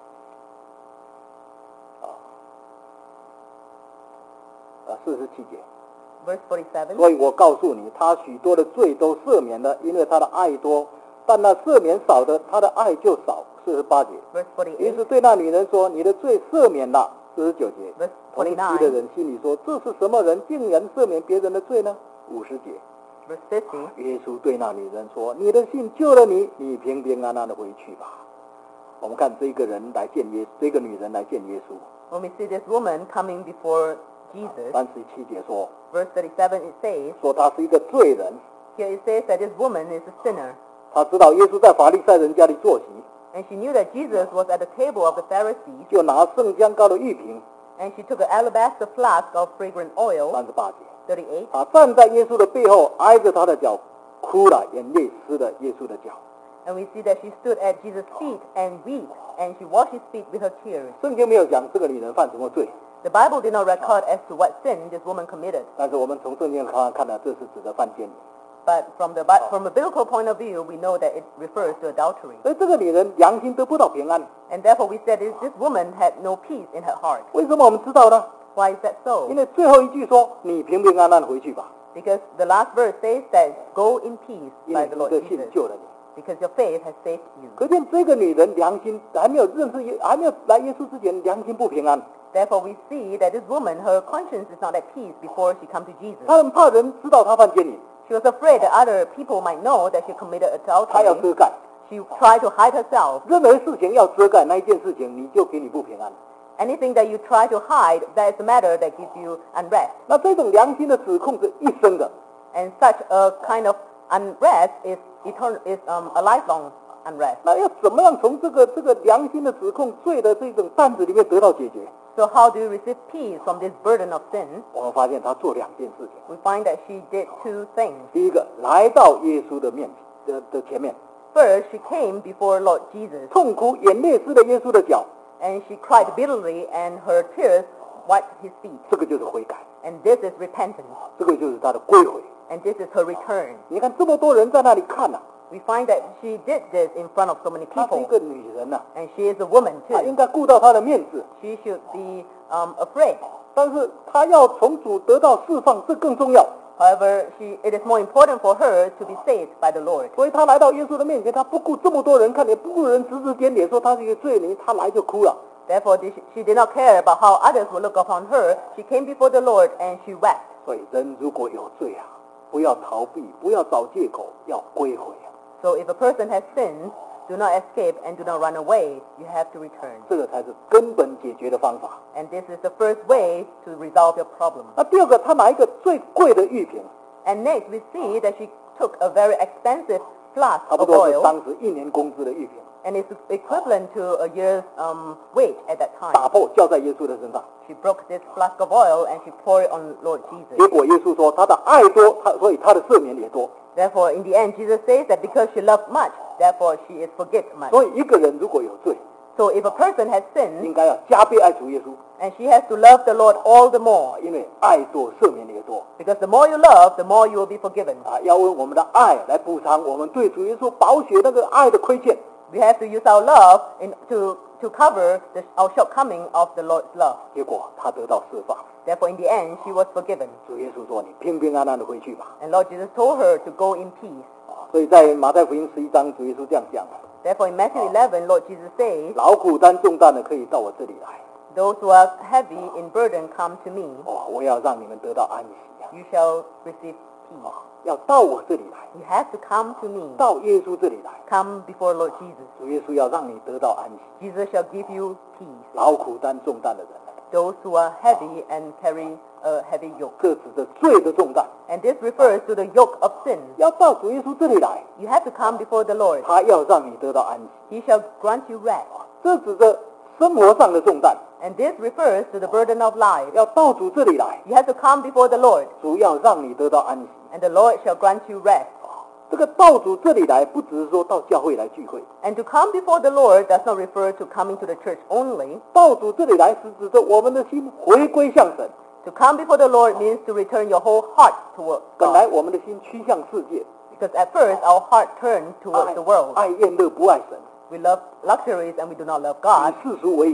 [SPEAKER 2] 啊，四十七节，
[SPEAKER 1] Verse forty-seven.
[SPEAKER 2] 所以我告诉你，他许多的罪都赦免了，因为他的爱多；但那赦免少的，他的爱就少。四十八节。
[SPEAKER 1] Verse
[SPEAKER 2] 于
[SPEAKER 1] forty-eight.
[SPEAKER 2] 是对那女人说：“你的罪赦免了。”四十九节。
[SPEAKER 1] Verse
[SPEAKER 2] 同席的
[SPEAKER 1] forty-nine.
[SPEAKER 2] 人心里说：“这是什么人，竟然赦免别人的罪呢？”五十节。
[SPEAKER 1] Verse fifty.
[SPEAKER 2] 耶稣对那女人说：“你的信救了你，你平平安安的回去吧。”我们看这个人来见耶，这个女人来见耶稣。
[SPEAKER 1] When we see this woman coming before Jesus,
[SPEAKER 2] 三十七节说
[SPEAKER 1] verse thirty-seven, it says,
[SPEAKER 2] 说他是一个罪人，
[SPEAKER 1] here it says that this woman is a sinner.
[SPEAKER 2] 他知道耶稣在法利赛人家里坐席，
[SPEAKER 1] And she knew that Jesus was at the table of the Pharisees,
[SPEAKER 2] 就拿圣香膏的玉瓶。
[SPEAKER 1] and she took an alabaster flask of fragrant oil,
[SPEAKER 2] 三十八节，
[SPEAKER 1] thirty-eight,
[SPEAKER 2] 他站在耶稣的背后，挨着他的脚哭了，眼泪湿了耶稣的脚。
[SPEAKER 1] and we see that she stood at Jesus' feet and wept, and she washed his feet with her tears.
[SPEAKER 2] 圣经没有讲这个女人犯什么罪，
[SPEAKER 1] The Bible did not record as to what sin this woman committed,
[SPEAKER 2] 但是我们从圣经看看呢，这是指的犯奸淫。
[SPEAKER 1] but from the Bi- from a biblical point of view, we know that it refers to adultery.
[SPEAKER 2] 所以这个女人良心得不到平安。
[SPEAKER 1] And therefore we said this, this woman had no peace in her heart.
[SPEAKER 2] 为什么我们知道呢？
[SPEAKER 1] Why is that so?
[SPEAKER 2] 因为最后一句说：“你平平安安回去吧。”
[SPEAKER 1] Because the last verse says that go in peace
[SPEAKER 2] 因
[SPEAKER 1] by
[SPEAKER 2] 为
[SPEAKER 1] the
[SPEAKER 2] 你
[SPEAKER 1] Lord
[SPEAKER 2] 的信
[SPEAKER 1] Jesus,
[SPEAKER 2] 救了你。
[SPEAKER 1] because your faith has saved you.
[SPEAKER 2] 可见这个女人良心还没有认识耶，还没有来耶稣之前，良心不平安。
[SPEAKER 1] Therefore we see that this woman, her conscience is not at peace before she comes to Jesus.
[SPEAKER 2] 她很怕人知道她犯奸淫，
[SPEAKER 1] She was afraid that other people might know that she committed
[SPEAKER 2] 她要
[SPEAKER 1] adultery.
[SPEAKER 2] 遮盖。
[SPEAKER 1] She tried to hide herself.
[SPEAKER 2] 任何事情要遮盖那一件事情，你就给你不平安。
[SPEAKER 1] Anything that you try to hide, that is a matter that gives you unrest.
[SPEAKER 2] 那这种良心的指控是一生的，
[SPEAKER 1] And such a kind of unrest is eternal, is um, a lifelong unrest.
[SPEAKER 2] 那要怎么样从这个这个良心的指控罪的这种担子里面得到解决？
[SPEAKER 1] So how do you receive peace from this burden of sin?
[SPEAKER 2] 我们发现她做两件事情。
[SPEAKER 1] We find that she did two things.
[SPEAKER 2] 第一个，来到耶稣的面的的前面，
[SPEAKER 1] First, she came before Lord Jesus,
[SPEAKER 2] 痛哭，眼泪湿了耶稣的脚，
[SPEAKER 1] and she cried bitterly, and her tears wiped his feet.
[SPEAKER 2] 这个就是悔改，
[SPEAKER 1] And this is repentance,
[SPEAKER 2] 这个就是她的归回。
[SPEAKER 1] and this is her return.
[SPEAKER 2] 你看这么多人在那里看呐、
[SPEAKER 1] We find that she did this in front of so many
[SPEAKER 2] 她是一
[SPEAKER 1] people,
[SPEAKER 2] 个女人呐、
[SPEAKER 1] and she is a woman
[SPEAKER 2] 她应
[SPEAKER 1] too.
[SPEAKER 2] 该顾到她的面子，
[SPEAKER 1] She should be um, afraid.
[SPEAKER 2] 但是她要从主得到释放，这更重要。
[SPEAKER 1] However, she, it is more important for her to be saved by the Lord.
[SPEAKER 2] 所以她来到耶稣的面前，她不顾这么多人看，也不顾人指指点点说她是一个罪人，她来就哭了。
[SPEAKER 1] Therefore, she she did not care about how others would look upon her. She came before the Lord and she wept.
[SPEAKER 2] 所以人如果有罪啊，不要逃避，不要找借口，要归回啊，
[SPEAKER 1] So if a person has sinned, do not escape and do not run away. You have to return.
[SPEAKER 2] 这个才是根本解决的方法。
[SPEAKER 1] And this is the first way to resolve your problem.
[SPEAKER 2] 那第二个，她拿一个最贵的玉瓶，
[SPEAKER 1] And next, we see that she took a very expensive flask
[SPEAKER 2] 差不
[SPEAKER 1] of
[SPEAKER 2] 多是
[SPEAKER 1] oil,
[SPEAKER 2] 当时一年工资的玉瓶，
[SPEAKER 1] and it's equivalent to a year's um, wage at that
[SPEAKER 2] 打
[SPEAKER 1] time.
[SPEAKER 2] 破浇在耶稣的身上。
[SPEAKER 1] She broke this flask of oil and she poured it on Lord
[SPEAKER 2] 结
[SPEAKER 1] Jesus.
[SPEAKER 2] 果耶稣说，他的爱多，他所以他的赦免也多。
[SPEAKER 1] Therefore, in the end, Jesus says that because she loved much, therefore she is forgiven much.
[SPEAKER 2] 所以一个人如果有罪，
[SPEAKER 1] So if a person has sinned,
[SPEAKER 2] 应该要加倍爱主耶稣，
[SPEAKER 1] and she has to love the Lord all the more,
[SPEAKER 2] 因为爱多，赦免也多
[SPEAKER 1] because the more you love, the more you will be forgiven.
[SPEAKER 2] 啊！要用我们的爱来补偿我们对主耶稣宝血那个爱的亏欠。
[SPEAKER 1] We have to use our love in, to, to cover the, our shortcoming of the Lord's love.
[SPEAKER 2] 结果他得到释放。
[SPEAKER 1] Therefore, in the end, she was forgiven.
[SPEAKER 2] 主耶稣说：“你平平安安的回去吧。
[SPEAKER 1] And Lord Jesus told her to go in peace. ”
[SPEAKER 2] 啊，所以在马太福音十一章，主耶稣这样讲：
[SPEAKER 1] Therefore, in Matthew eleven, Lord Jesus says,
[SPEAKER 2] 劳苦担重担的可以到我这里来，
[SPEAKER 1] those who are heavy in burden come to me.
[SPEAKER 2] 哦，我要让你们得到安息啊！
[SPEAKER 1] You shall receive peace.
[SPEAKER 2] 要到我这里来，
[SPEAKER 1] You have to come to me.
[SPEAKER 2] 到耶稣这里来。
[SPEAKER 1] Come before Lord Jesus.
[SPEAKER 2] 主耶稣要让你得到安息。
[SPEAKER 1] Jesus shall give you peace.
[SPEAKER 2] 劳苦担重担的人，
[SPEAKER 1] Those who are heavy and carry a heavy yoke.
[SPEAKER 2] 这指着罪的重担，
[SPEAKER 1] And this refers to the yoke of sin.
[SPEAKER 2] 要到主耶稣这里来，
[SPEAKER 1] You have to come before the Lord.
[SPEAKER 2] 他要让你得到安息。
[SPEAKER 1] He shall grant you rest.
[SPEAKER 2] 这指着生活上的重担，
[SPEAKER 1] And this refers to the burden of life.
[SPEAKER 2] 要到主这里来，
[SPEAKER 1] You have to come before the Lord.
[SPEAKER 2] 主要让你得到安息。
[SPEAKER 1] And the Lord shall grant you rest.
[SPEAKER 2] 这个到主这里来，不只是说到教会来聚会，
[SPEAKER 1] And to come before the Lord does not refer to coming to the church only.
[SPEAKER 2] 到主这里来是指着我们的心回归向神。
[SPEAKER 1] To come before the Lord means to return your whole heart toward
[SPEAKER 2] 本来
[SPEAKER 1] God.
[SPEAKER 2] 我们的心趋向世界，
[SPEAKER 1] Because at first our heart turned towards
[SPEAKER 2] 爱
[SPEAKER 1] the world.
[SPEAKER 2] 爱宴乐不爱神，
[SPEAKER 1] We love luxuries and we do not love
[SPEAKER 2] 以
[SPEAKER 1] God.
[SPEAKER 2] 世俗为友。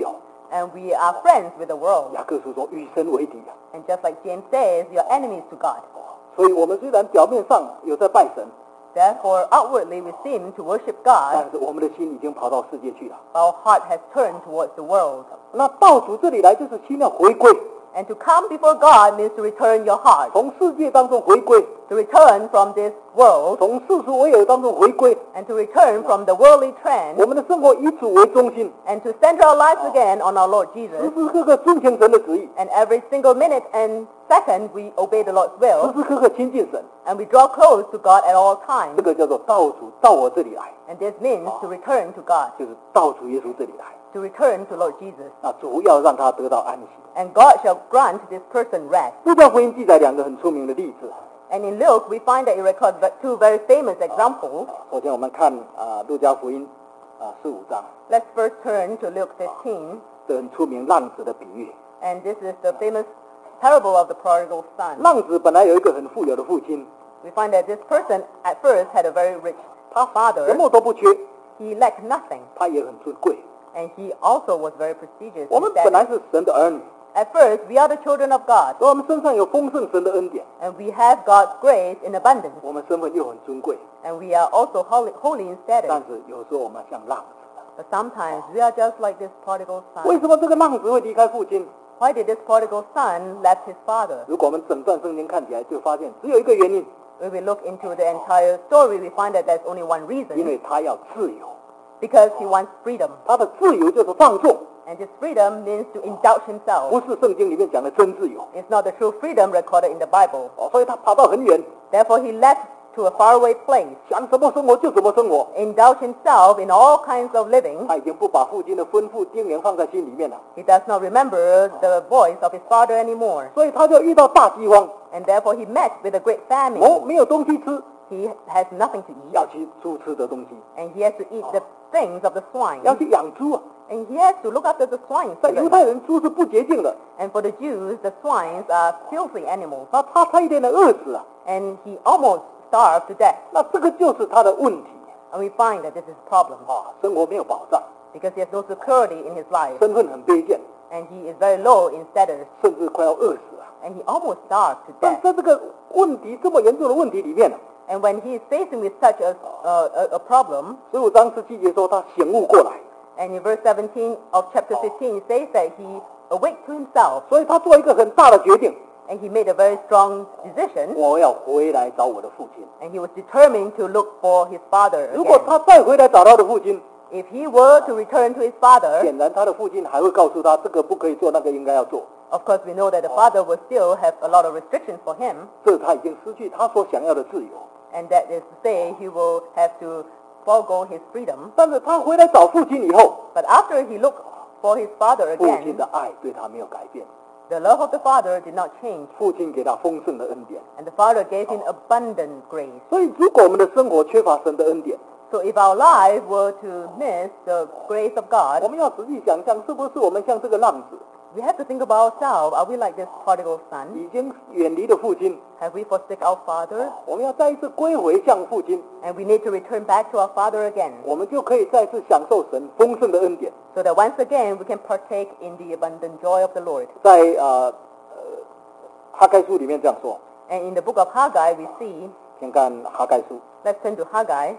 [SPEAKER 1] And we are friends with the world.
[SPEAKER 2] 雅各书说与神为敌啊。
[SPEAKER 1] And just like James says, you're enemies to God.
[SPEAKER 2] 所以我们虽然表面上有在拜神，
[SPEAKER 1] Therefore, outwardly we seem to worship God,
[SPEAKER 2] 但是我们的心已经跑到世界去了。
[SPEAKER 1] our heart has turned towards the world.
[SPEAKER 2] 那到主这里来就是心要回归，
[SPEAKER 1] And to come before God means to return your heart,
[SPEAKER 2] 从世界当中回归，
[SPEAKER 1] to return from this world,
[SPEAKER 2] 从世俗为友当中回归，
[SPEAKER 1] and to return from the worldly
[SPEAKER 2] 我
[SPEAKER 1] trend,
[SPEAKER 2] 们的生活以主为中心，
[SPEAKER 1] and to center our lives again on our Lord
[SPEAKER 2] 时
[SPEAKER 1] Jesus.
[SPEAKER 2] 时刻刻遵行神的旨意，
[SPEAKER 1] And every single minute and second we obey the Lord's
[SPEAKER 2] 时
[SPEAKER 1] will,
[SPEAKER 2] 时刻刻亲近神，
[SPEAKER 1] and we draw close to God at all
[SPEAKER 2] 这
[SPEAKER 1] times.
[SPEAKER 2] 个叫做到主到我这里来，
[SPEAKER 1] And this means to return to God,
[SPEAKER 2] 就是到主耶稣这里来。
[SPEAKER 1] to return to Lord Jesus.
[SPEAKER 2] 那主要让他得到安息。
[SPEAKER 1] And God shall grant this person rest.
[SPEAKER 2] 路加福音记载两个很出名的例子。
[SPEAKER 1] And in Luke, we find that it records two very famous examples.
[SPEAKER 2] 首先我们看啊路加福音啊十五章，
[SPEAKER 1] Let's first turn to Luke fifteen,
[SPEAKER 2] 这很出名浪子的比喻。
[SPEAKER 1] and this is the famous parable of the prodigal son.
[SPEAKER 2] 浪子本来有一个很富有的父亲，
[SPEAKER 1] We find that this person at first had a very rich
[SPEAKER 2] 什
[SPEAKER 1] father.
[SPEAKER 2] 么都不缺，
[SPEAKER 1] He lacked nothing,
[SPEAKER 2] 他也很尊贵。
[SPEAKER 1] and he also was very prestigious.
[SPEAKER 2] 我
[SPEAKER 1] in
[SPEAKER 2] 们本来
[SPEAKER 1] status.
[SPEAKER 2] 是神的儿女，
[SPEAKER 1] At first, we are the children of God,
[SPEAKER 2] 所以我们身上有丰盛神的恩典，
[SPEAKER 1] and we have God's grace in abundance,
[SPEAKER 2] 我们身份又很尊贵。
[SPEAKER 1] and we are also holy, holy in
[SPEAKER 2] 但
[SPEAKER 1] status.
[SPEAKER 2] 是有时候我们像浪子，
[SPEAKER 1] But sometimes we are just like this prodigal
[SPEAKER 2] 为
[SPEAKER 1] son.
[SPEAKER 2] 什么这个浪子会离开父亲？
[SPEAKER 1] Why did this prodigal son left his father?
[SPEAKER 2] 如果我们整段圣经看起来，就发现只有一个原因，
[SPEAKER 1] When we look into the entire story, we find that there's only one
[SPEAKER 2] 因
[SPEAKER 1] reason,
[SPEAKER 2] 为他要自由，
[SPEAKER 1] because he wants freedom.
[SPEAKER 2] 他的自由就是放纵，
[SPEAKER 1] And this freedom means to indulge
[SPEAKER 2] 不
[SPEAKER 1] himself.
[SPEAKER 2] 是圣经里面讲的真自由。
[SPEAKER 1] It's not the true freedom recorded in the Bible.
[SPEAKER 2] 哦，所以他跑到很远，
[SPEAKER 1] Therefore, he left to a faraway place,
[SPEAKER 2] 想什么生活就怎么生活。
[SPEAKER 1] indulge himself in all kinds of living.
[SPEAKER 2] 他已经不把父亲的吩咐叮咛放在心里面了，
[SPEAKER 1] He does not remember the voice of his father anymore.
[SPEAKER 2] 所以他就遇到大饥荒，
[SPEAKER 1] And therefore, he met with a great
[SPEAKER 2] 哦，
[SPEAKER 1] famine.
[SPEAKER 2] 没有东西吃，
[SPEAKER 1] He has nothing to eat,
[SPEAKER 2] 要去猪吃的东西，
[SPEAKER 1] and he has to eat the things of the swine.
[SPEAKER 2] 要去养猪啊。
[SPEAKER 1] And he has to look after the swine.
[SPEAKER 2] 在犹太人，猪是不洁净的，
[SPEAKER 1] And for the Jews, the swines are filthy animals.
[SPEAKER 2] 那他差一点的饿死啊。
[SPEAKER 1] And he almost starved to death.
[SPEAKER 2] 那这个就是他的问题
[SPEAKER 1] And we find that this is a problem,
[SPEAKER 2] 啊，生活没有保障，
[SPEAKER 1] because he has no security in his life.
[SPEAKER 2] 身份很卑贱，
[SPEAKER 1] And he is very low in status.
[SPEAKER 2] 甚至快要饿死啊。
[SPEAKER 1] And he almost starved to
[SPEAKER 2] 但
[SPEAKER 1] death.
[SPEAKER 2] 在这个问题这么严重的问题里面呢，
[SPEAKER 1] And when he is facing with such a, uh, a, a problem,
[SPEAKER 2] 十五章十七节说他醒悟过来，
[SPEAKER 1] and in verse seventeen of chapter fifteen, it says that he awaked to himself,
[SPEAKER 2] 所以他做一个很大的决定，
[SPEAKER 1] and he made a very strong decision,
[SPEAKER 2] 我要回来找我的父亲。
[SPEAKER 1] and he was determined to look for his father
[SPEAKER 2] 如果
[SPEAKER 1] again.
[SPEAKER 2] 他再回来找他的父亲，
[SPEAKER 1] If he were to return to his father,
[SPEAKER 2] 显然他的父亲还会告诉他这个不可以做，那个应该要做。
[SPEAKER 1] of course we know that the father will still have a lot of restrictions for him,
[SPEAKER 2] 这他已经失去他所想要的自由。
[SPEAKER 1] and that is to say he will have to forego his freedom.
[SPEAKER 2] 但是他回来找父亲以后，
[SPEAKER 1] But after he looked for his father
[SPEAKER 2] 父亲
[SPEAKER 1] again,
[SPEAKER 2] 的爱对他没有改变，
[SPEAKER 1] the love of the father did not change,
[SPEAKER 2] 父亲给他丰盛的恩典。
[SPEAKER 1] and the father gave him abundant grace.
[SPEAKER 2] 所以，如果我们的生活缺乏神的恩典，
[SPEAKER 1] So if our life were to miss the grace of
[SPEAKER 2] 我
[SPEAKER 1] God,
[SPEAKER 2] 们要仔细想象，是不是我们像这个浪子，
[SPEAKER 1] we have to think about ourselves. Are we like this prodigal son?
[SPEAKER 2] 已经远离了父亲？
[SPEAKER 1] Have we forsake our father?
[SPEAKER 2] 我们要再一次归回向父亲，
[SPEAKER 1] And we need to return back to our father again,
[SPEAKER 2] 我们就可以再次享受神丰盛的恩典。
[SPEAKER 1] so that once again we can partake in the abundant joy of the Lord.
[SPEAKER 2] 在呃呃哈该书里面这样说，
[SPEAKER 1] And in the book of Haggai, we see,
[SPEAKER 2] 先看哈该书，
[SPEAKER 1] let's turn to Haggai,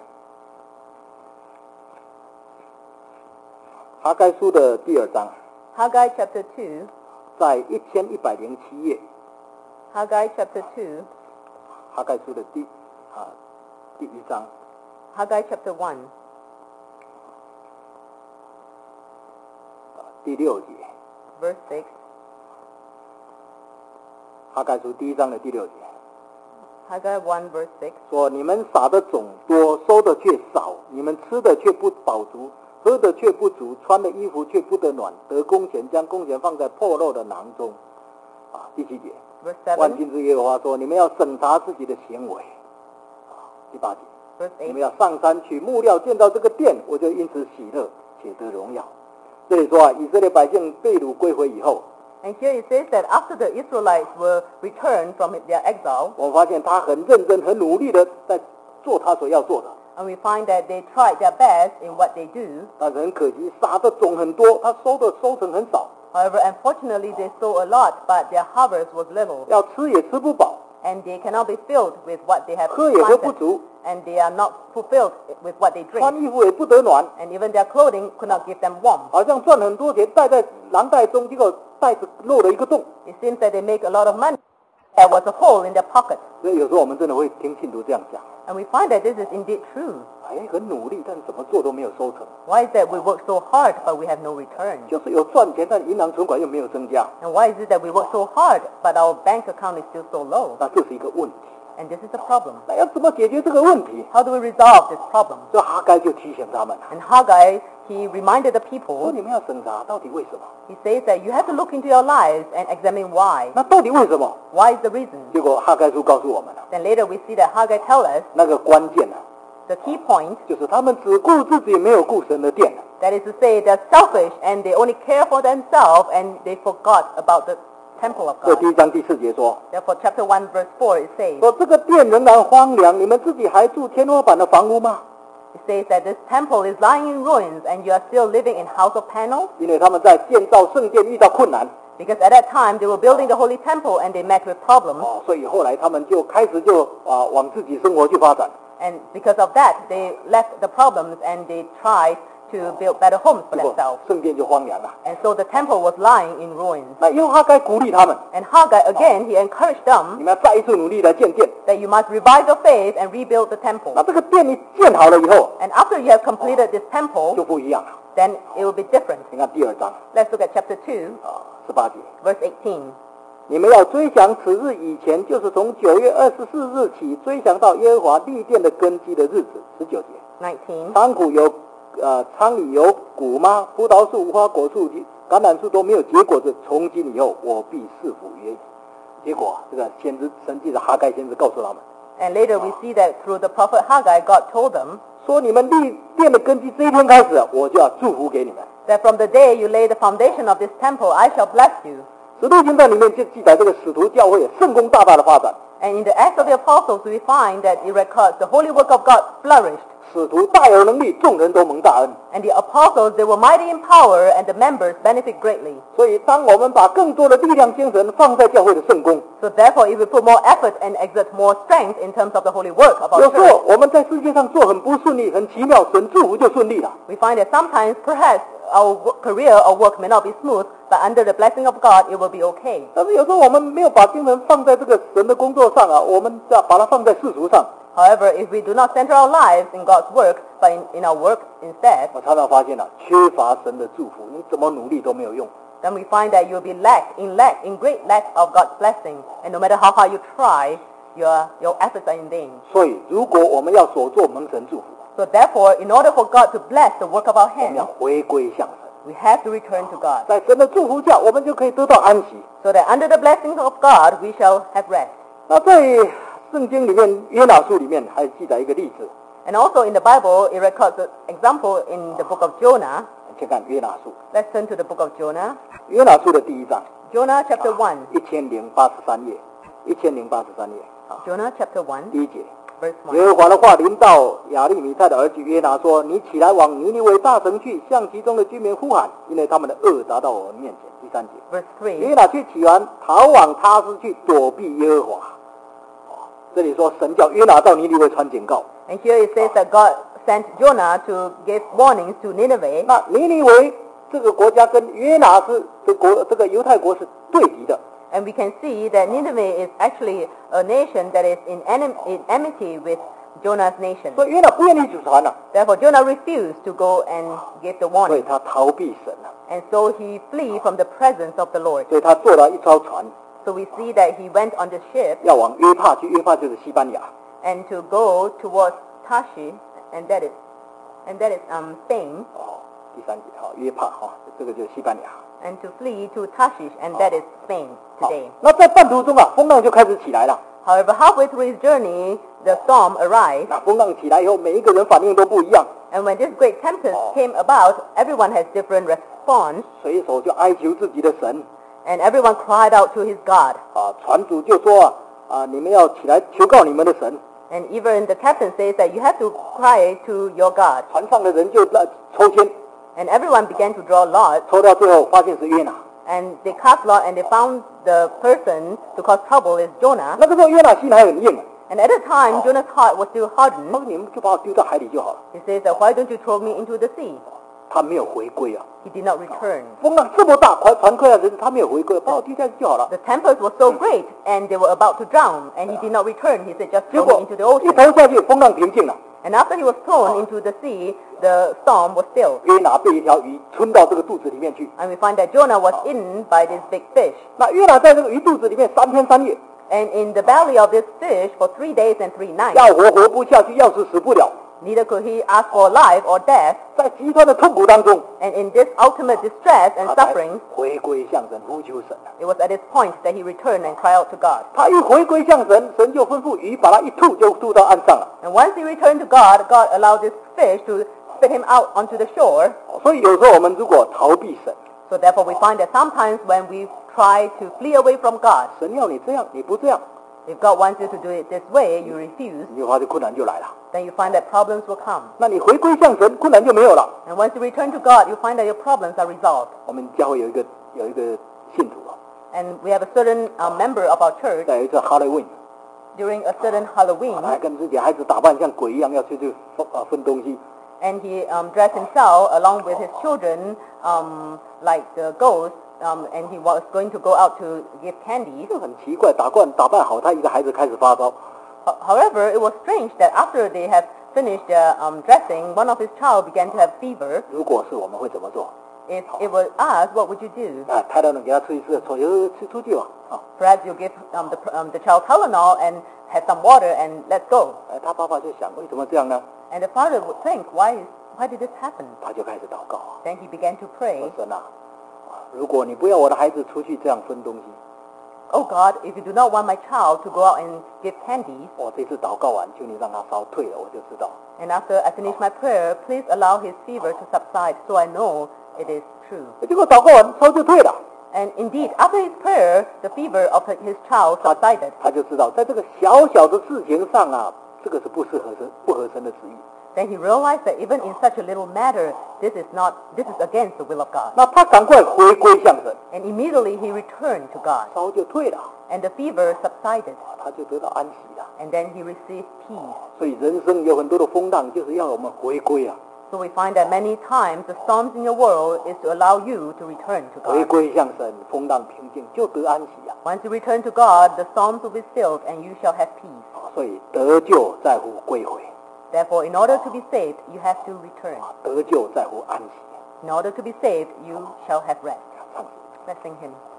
[SPEAKER 2] 哈该书的第二章，
[SPEAKER 1] Haggai chapter two,
[SPEAKER 2] 在一千一百零七页，
[SPEAKER 1] Haggai chapter two,
[SPEAKER 2] 哈该书的第啊第一章
[SPEAKER 1] Haggai chapter one,
[SPEAKER 2] 第六节，
[SPEAKER 1] verse six,
[SPEAKER 2] 哈该书第一章的第六节。
[SPEAKER 1] Haggai one, verse six,
[SPEAKER 2] 说你们撒的种多，收的却少；你们吃的却不饱足，喝的却不足，穿的衣服却不得暖。得工钱，将工钱放在破漏的囊中。啊，第七节，
[SPEAKER 1] verse
[SPEAKER 2] 万
[SPEAKER 1] seven,
[SPEAKER 2] 军之耶和华说：你们要审查自己的行为。啊，第八节，
[SPEAKER 1] verse
[SPEAKER 2] 你
[SPEAKER 1] eight,
[SPEAKER 2] 们要上山取木料建造这个殿，我就因此喜乐，且得荣耀。这里说啊，以色列百姓被掳归回以后，
[SPEAKER 1] And here it says that after the Israelites were returned from their exile,
[SPEAKER 2] 我们发现他很认真、很努力的在做他所要做的。
[SPEAKER 1] And we find that they tried their best in what they do.
[SPEAKER 2] 但是很可惜，撒的种很多，他收的收成很少，
[SPEAKER 1] However, unfortunately, they sow a lot, but their harvest was little.
[SPEAKER 2] 要吃也吃不饱，
[SPEAKER 1] And they cannot be filled with what they have
[SPEAKER 2] 喝也喝不
[SPEAKER 1] planted.
[SPEAKER 2] 足，
[SPEAKER 1] And they are not fulfilled with what they
[SPEAKER 2] 穿
[SPEAKER 1] drink.
[SPEAKER 2] 衣服也不得暖，
[SPEAKER 1] And even their clothing could not give them warmth.
[SPEAKER 2] 好像赚很多钱带在囊袋中，结果袋子漏了一个洞。
[SPEAKER 1] It seems that they make a lot of money. There was a hole in their pocket.
[SPEAKER 2] 所以有时候我们真的会听信徒这样讲，
[SPEAKER 1] And we find that this is indeed true.
[SPEAKER 2] 哎，很努力，但怎么做都没有收成，
[SPEAKER 1] Why is that we work so hard but we have no return?
[SPEAKER 2] 就是有赚钱，但银行存款又没有增加，
[SPEAKER 1] And why is it that we work so hard but our bank account is still so low?
[SPEAKER 2] 那这是一个问题。
[SPEAKER 1] And this is a problem.
[SPEAKER 2] 那要怎么解决这个问题？
[SPEAKER 1] How do we resolve this problem?
[SPEAKER 2] 所以哈该就提醒他们了，
[SPEAKER 1] And Haggai, he reminded the
[SPEAKER 2] 说
[SPEAKER 1] people,
[SPEAKER 2] 你们要审查到底为什么？
[SPEAKER 1] he says that you have to look into your lives and examine why.
[SPEAKER 2] 那到底为什么？
[SPEAKER 1] Why is the reason?
[SPEAKER 2] 结果哈该书告诉我们了，
[SPEAKER 1] Then later we see that Haggai tells us
[SPEAKER 2] 那个关键呢、啊，
[SPEAKER 1] the key point,
[SPEAKER 2] 就是他们只顾自己，没有顾神的殿。
[SPEAKER 1] that is to say they're selfish and they only care for themselves and they forgot about the temple of
[SPEAKER 2] 这第
[SPEAKER 1] God.
[SPEAKER 2] 一章第四节说，
[SPEAKER 1] Therefore chapter one verse four it says,
[SPEAKER 2] 说这个殿仍然荒凉，你们自己还住天花板的房屋吗？
[SPEAKER 1] it says that this temple is lying in ruins and you are still living in house of panels?
[SPEAKER 2] 因为他们在建造圣殿遇到困难，
[SPEAKER 1] Because at that time they were building the holy temple and they met with problems.
[SPEAKER 2] 哦，所以后来他们就开始就啊往自己生活去发展。
[SPEAKER 1] And because of that, they left the problems and they tried to build better homes for
[SPEAKER 2] 结果
[SPEAKER 1] themselves.
[SPEAKER 2] 圣殿就荒凉了。
[SPEAKER 1] And so the temple was lying in ruins.
[SPEAKER 2] 那以后他该鼓励他们，
[SPEAKER 1] And Haggai, again, he encouraged
[SPEAKER 2] 你
[SPEAKER 1] them
[SPEAKER 2] 们要再一次努力来建殿。
[SPEAKER 1] that you must revive your faith and rebuild the temple.
[SPEAKER 2] 那这个殿你建好了以后，
[SPEAKER 1] And after you have completed this
[SPEAKER 2] 就
[SPEAKER 1] temple,
[SPEAKER 2] 不一样了。
[SPEAKER 1] then it will be different.
[SPEAKER 2] 你看第二章
[SPEAKER 1] Let's look at chapter two,
[SPEAKER 2] 啊十八节，
[SPEAKER 1] verse eighteen.
[SPEAKER 2] 你们要追想此日以前，就是从九月二十四日起，追想到耶和华立殿的根基的日子。十九节，
[SPEAKER 1] nineteen.
[SPEAKER 2] 仓库有呃仓里有谷吗？葡萄树、无花果树、橄榄树都没有结果子。从今以后，我必赐福于你。结果这个先知神迹的哈该先知告诉他们
[SPEAKER 1] And later we see that through the prophet Haggai, God told them
[SPEAKER 2] 说：你们立殿的根基这一天开始，我就要祝福给你们。
[SPEAKER 1] that from the day you lay the foundation of this temple, I shall bless you.
[SPEAKER 2] 使徒行传里面就记载这个使徒教会圣功大大的发展，
[SPEAKER 1] And in the Acts of the Apostles, we find that it records the holy work of God flourished.
[SPEAKER 2] 使徒大有能力，众人都蒙大恩。
[SPEAKER 1] And the apostles, they were mighty in power, and the members benefit greatly.
[SPEAKER 2] 所以，当我们把更多的力量、精神放在教会的圣功，
[SPEAKER 1] So therefore, if we put more effort and exert more strength in terms of the holy work of our
[SPEAKER 2] 有时
[SPEAKER 1] church,
[SPEAKER 2] 候我们在世界上做很不顺利、很奇妙，神祝福就顺利了。
[SPEAKER 1] we find that sometimes perhaps our wo- career or work may not be smooth, but under the blessing of God, it will be okay.
[SPEAKER 2] 但是有时候我们没有把精神放在这个神的工作上啊，我们要把它放在世俗上。
[SPEAKER 1] However, if we do not center our lives in God's work, but in, in our work instead,
[SPEAKER 2] 我常常发现啊，缺乏神的祝福，你怎么努力都没有用。
[SPEAKER 1] then we find that you'll be lack in lack in great lack of God's blessing, and no matter how hard you try, your your efforts are in vain.
[SPEAKER 2] 所以，如果我们要所做蒙神祝福，
[SPEAKER 1] So therefore, in order for God to bless the work of our
[SPEAKER 2] 我们要
[SPEAKER 1] hands,
[SPEAKER 2] 回归向神，
[SPEAKER 1] we have to return to God,
[SPEAKER 2] 在神的祝福下，我们就可以得到安息。
[SPEAKER 1] so that under the blessings of God, we shall have rest.
[SPEAKER 2] 那在圣经里面，约拿书里面还记载一个例子，
[SPEAKER 1] And also in the Bible, it records an example in the book of Jonah.
[SPEAKER 2] 请看约拿书，
[SPEAKER 1] Let's turn to the book of Jonah.
[SPEAKER 2] 约拿书的第一章，
[SPEAKER 1] Jonah chapter one.
[SPEAKER 2] 一千零八十三页，一千零八十三页啊，
[SPEAKER 1] Jonah chapter one,
[SPEAKER 2] 第一节。
[SPEAKER 1] verse
[SPEAKER 2] 耶
[SPEAKER 1] one.
[SPEAKER 2] 和华的话临到亚利米泰的儿子约拿说：“你起来往尼尼微大城去，向其中的居民呼喊，因为他们的恶达到我们面前。”第三节，
[SPEAKER 1] Verse
[SPEAKER 2] 约
[SPEAKER 1] three.
[SPEAKER 2] 拿去起完，逃往他斯去躲避耶和华。哦，这里说神叫约拿到尼尼微传警告。
[SPEAKER 1] And here it says that God sent Jonah to give warnings to Nineveh.
[SPEAKER 2] 那尼尼微这个国家跟约拿是这国这个犹太国是对敌的。
[SPEAKER 1] And we can see that Nineveh is actually a nation that is in, enem- in enmity with Jonah's nation.
[SPEAKER 2] 所以约拿不愿意去传了、
[SPEAKER 1] Therefore, Jonah refused to go and give the
[SPEAKER 2] 所以
[SPEAKER 1] warning.
[SPEAKER 2] 他逃避神了、
[SPEAKER 1] And so he flee from the presence of the Lord.
[SPEAKER 2] 所以他坐了一艘船，
[SPEAKER 1] So we see that he went on the ship
[SPEAKER 2] 要往约帕去，约帕就是西班牙。
[SPEAKER 1] and to go towards Tashi, and that is, and that is um, Spain,
[SPEAKER 2] 哦，第三节哈，约帕哈，这个就是西班牙。
[SPEAKER 1] and to flee to Tarshish, and that is Spain
[SPEAKER 2] 好
[SPEAKER 1] today.
[SPEAKER 2] 那在半途中啊，风浪就开始起来了。
[SPEAKER 1] However, halfway through his journey, the storm arrived,
[SPEAKER 2] 那风浪起来以后，每一个人反应都不一样。
[SPEAKER 1] and when this great tempest came about, everyone has different response,
[SPEAKER 2] 水手就哀求自己的神
[SPEAKER 1] and everyone cried out to his God.
[SPEAKER 2] 啊，船主就说啊啊，你们要起来求告你们的神。
[SPEAKER 1] And even the captain says that you have to cry to your God.
[SPEAKER 2] 船上的人就来抽签，
[SPEAKER 1] And everyone began to draw lots.
[SPEAKER 2] 抽到最后发现是约拿。
[SPEAKER 1] And they cast lot and they found the person to cause trouble is Jonah.
[SPEAKER 2] 那个时候约拿心还很硬啊，
[SPEAKER 1] And at the time, Jonah's heart was still
[SPEAKER 2] 他
[SPEAKER 1] hardened.
[SPEAKER 2] 说你们就把我丢到海里就好了。
[SPEAKER 1] He says that why don't you throw me into the sea?
[SPEAKER 2] 他没有回归啊，
[SPEAKER 1] He did not return.
[SPEAKER 2] 风浪这么大，船船快要人，他没有回归，把我丢下去就好了。
[SPEAKER 1] The tempest was so great and they were about to drown and he did not return. He said just
[SPEAKER 2] 结
[SPEAKER 1] throw
[SPEAKER 2] 果
[SPEAKER 1] me into the
[SPEAKER 2] 一
[SPEAKER 1] ocean.
[SPEAKER 2] 投下去，风浪平静了，
[SPEAKER 1] And after he was thrown into the sea, the storm was stilled.
[SPEAKER 2] 约拿被一条鱼吞到这个肚子里面去。
[SPEAKER 1] And we find that Jonah was eaten by this big fish.
[SPEAKER 2] 那约拿在这个鱼肚子里面三天三夜，
[SPEAKER 1] And in the belly of this fish for three days and three nights,
[SPEAKER 2] 要活活不下去，要死死不了，
[SPEAKER 1] neither could he ask for life or death.
[SPEAKER 2] 在极端的痛苦当中，
[SPEAKER 1] And in this ultimate distress and
[SPEAKER 2] 他才
[SPEAKER 1] suffering,
[SPEAKER 2] 回归向神，呼求神啊。
[SPEAKER 1] it was at this point that he returned and cried out to God.
[SPEAKER 2] 他一回归向神，神就吩咐鱼把他一吐就吐到岸上了。
[SPEAKER 1] And once he returned to God, God allowed this fish to spit him out onto the shore.
[SPEAKER 2] 所以有时候我们如果逃避神，
[SPEAKER 1] So therefore we find that sometimes when we try to flee away from God,
[SPEAKER 2] 神要你这样，你不这样，
[SPEAKER 1] if God wants you to do it this way, you refuse,
[SPEAKER 2] 你就发现困难就来了。
[SPEAKER 1] then you find that problems will come.
[SPEAKER 2] 那你回归向神，困难就没有了。
[SPEAKER 1] And once you return to God, you find that your problems are resolved.
[SPEAKER 2] 我们教会有一个有一个信徒啊，
[SPEAKER 1] And we have a certain uh, member of our church
[SPEAKER 2] 在有一次 Halloween，
[SPEAKER 1] during a certain
[SPEAKER 2] 他还
[SPEAKER 1] Halloween,
[SPEAKER 2] 跟自己孩子打扮像鬼一样，要出去分啊分东西。
[SPEAKER 1] and he um, dressed himself along with his children um, like the ghosts, um, and he was going to go out to give candies.
[SPEAKER 2] 就很奇怪，打扮打扮好，他一个孩子开始发烧，
[SPEAKER 1] Ho- However, it was strange that after they have finished their um, dressing, one of his child began to have fever.
[SPEAKER 2] 如果是我们会怎么做？
[SPEAKER 1] If it was us, what would you do?
[SPEAKER 2] 啊，太太呢给他吃一吃，说呃吃出去吧，啊，
[SPEAKER 1] Perhaps you give um, the, um, the child Tylenol and have some water and let's go.
[SPEAKER 2] 哎，他爸爸就想为什么这样呢？
[SPEAKER 1] And the father would think, why, is, why did this happen?
[SPEAKER 2] 他就开始祷告啊，
[SPEAKER 1] Then he began to
[SPEAKER 2] 说
[SPEAKER 1] pray,
[SPEAKER 2] 神啊，啊如果你不要我的孩子出去这样分东西，
[SPEAKER 1] Oh God, if you do not want my child to go out and give candies,
[SPEAKER 2] 我这次祷告完，求你让他烧退了，我就知道。
[SPEAKER 1] and after I finish my prayer, please allow his fever to subside so I know it is true.
[SPEAKER 2] 结果祷告完，烧就退了。
[SPEAKER 1] And indeed, after his prayer, the fever of his child
[SPEAKER 2] 他
[SPEAKER 1] subsided.
[SPEAKER 2] 他就知道，在这个小小的事情上啊，这个是不适合神、不合神的旨意。
[SPEAKER 1] Then he realized that even in such a little matter, this is not, this is against the will of God.
[SPEAKER 2] 那他赶快回归向神，
[SPEAKER 1] And immediately he returned to God,
[SPEAKER 2] 烧就退了，
[SPEAKER 1] and the fever subsided,
[SPEAKER 2] 他就得到安息了。
[SPEAKER 1] and then he received peace.
[SPEAKER 2] 所以人生有很多的风浪，就是要我们回归啊，
[SPEAKER 1] So we find that many times the storms in your world is to allow you to return to
[SPEAKER 2] 回
[SPEAKER 1] God.
[SPEAKER 2] 归向神，风浪平静，就得安息啊。
[SPEAKER 1] Once you return to God, the storms will be stilled, and you shall have peace.
[SPEAKER 2] 啊所以得救在乎归回，
[SPEAKER 1] Therefore, in order to be saved, you have to return.
[SPEAKER 2] 得救在乎安息。
[SPEAKER 1] In order to be saved, you shall have rest.
[SPEAKER 2] 唱诗。
[SPEAKER 1] Let's sing hymn.